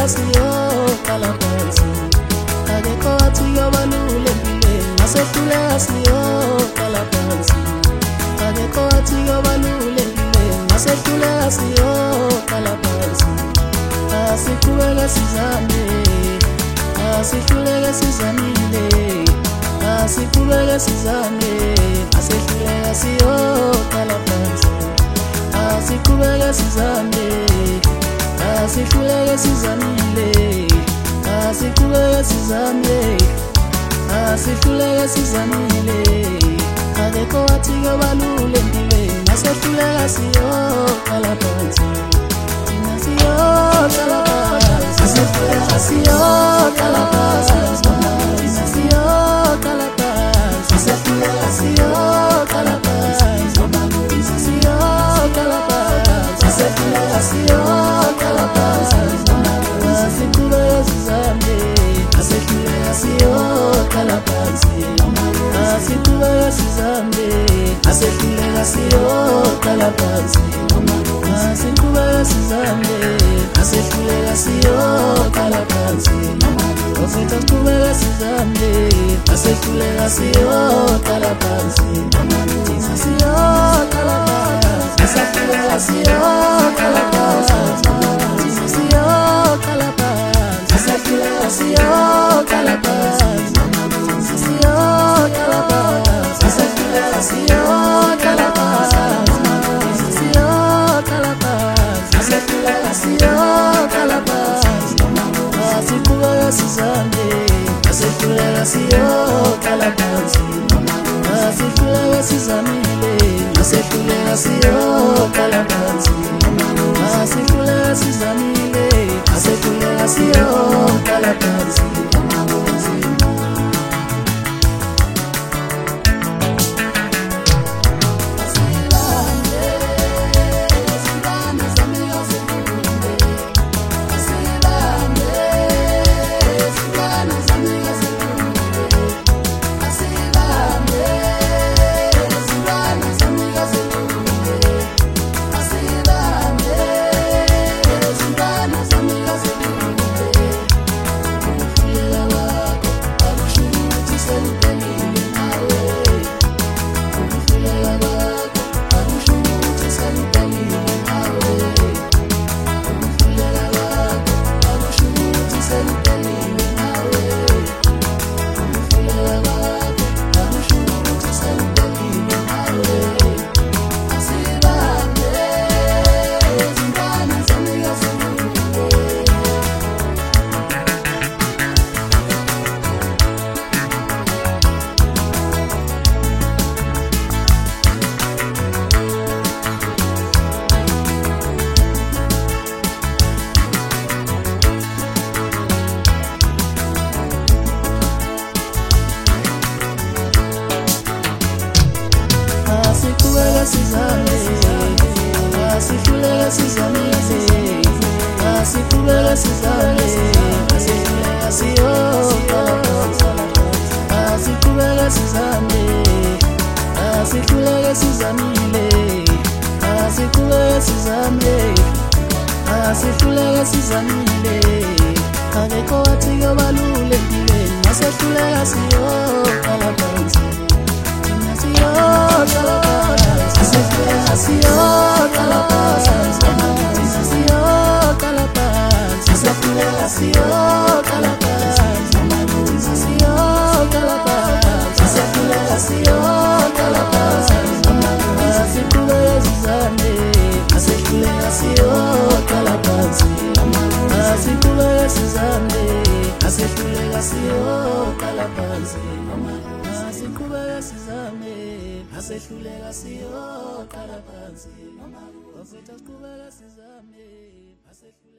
siyoqala phansi akekho wathi kuyobalulekile masehluleka siyoqala phansi akekho wathi kuyobalulekile masehluleka siyoqala phansi asiqhubeke sizame asihluleke sizamile asiqhubeke sizame masehluleka siyoqala phansi asiqhubeke sizame asihluleke sizamile asiqhubeke sizame asihluleke sizamile akekho wathi kuyobalulekile masehluleka siyoqala phansi thina siyoqala phansi masehluleka siyoqala phansi thina siyoqala phansi masehluleka siyoqala phansi thina siyoqala phansi masehluleka siyoqala phansi asiqhubeke sizame masehluleka siyoqala phansi asiqhubeke sizame masehluleka siyoqala phansi asiqhubeke sizame masehluleka siyoqala phansi asiqhubeke sizame masehluleka siyoqala phansi thina siyoqala phansi masehluleka siyoqala phansi thina siyoqala phansi masehluleka siyoqala phansi siyoqala phansi masehluleka siyoqala phansi siyoqala phansi masehluleka siyoqala phansi asiqhubeke sizame masehluleka siyoqala phansi asihluleke sizamile masehluleka siyoqala phansi asihluleke sizamile masehluleka siyoqala phansi asihluleke sizame asihluleke sizamile asiqhubeke sizame asihluleke siyoqala asiqhubeke sizame asihluleke sizamile asiqhubeke sizame asihluleke sizamile akekho wathi kuyobalulekile masehluleka siyoqala phansi thina siyoqala phansi masehluleka siyoqala phansi thina siyoqala phansi masehluleka siyoqala phansi thina siyoqala phansi masehluleka siyoqala phansi asiqhubeke sizame masehluleka siyoqala phansi asiqhubeke sizame masehluleka siyoqala phansi asiqhubeke sizame masehluleka siyoqala phansi asiqhubeke sizame masehluleka